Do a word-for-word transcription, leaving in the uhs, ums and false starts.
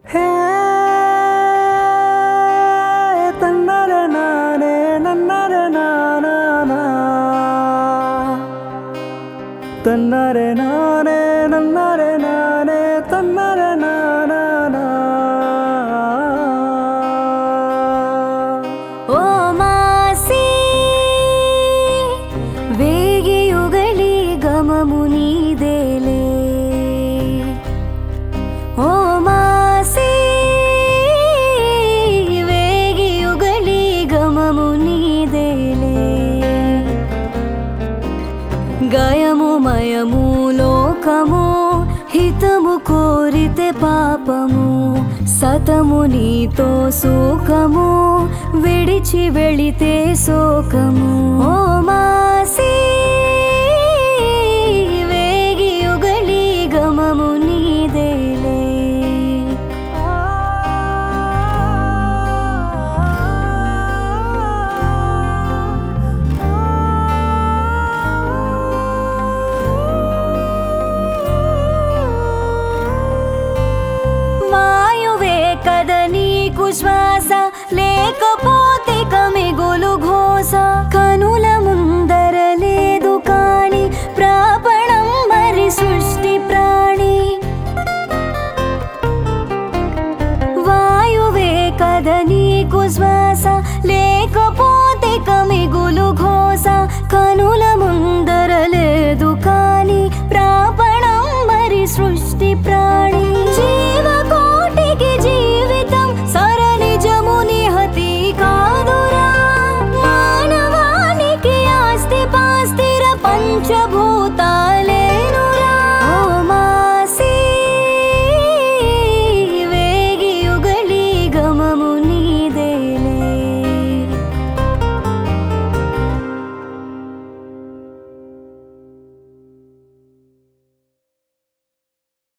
హే తన్నరే నానే నన్నరే నానా తన్నరే నానే నన్నరే నానే తన్నరే నానా ఓ మాసి వేగియుగలి గమము నీదేలే ఓ మాసి వేగియుగలి గమము నీదేలే గయము మయము లోకము హితము కోరితే పాపము సతము నీతో సుఖము విడిచి వెళితే శోకము ఓ మాసి వేగియుగలి గమము నీదేలే వాయువే కద నీకు శ్వాస లేకపోతే కమిగులు ఘోష కనుల ముందర లేదు కాని ప్రాపణం మరి సృష్టి ప్రాణి వాయువే కద నీకు శ్వాస లేకపోతే కమిగులు ఘోష కనుల ముందర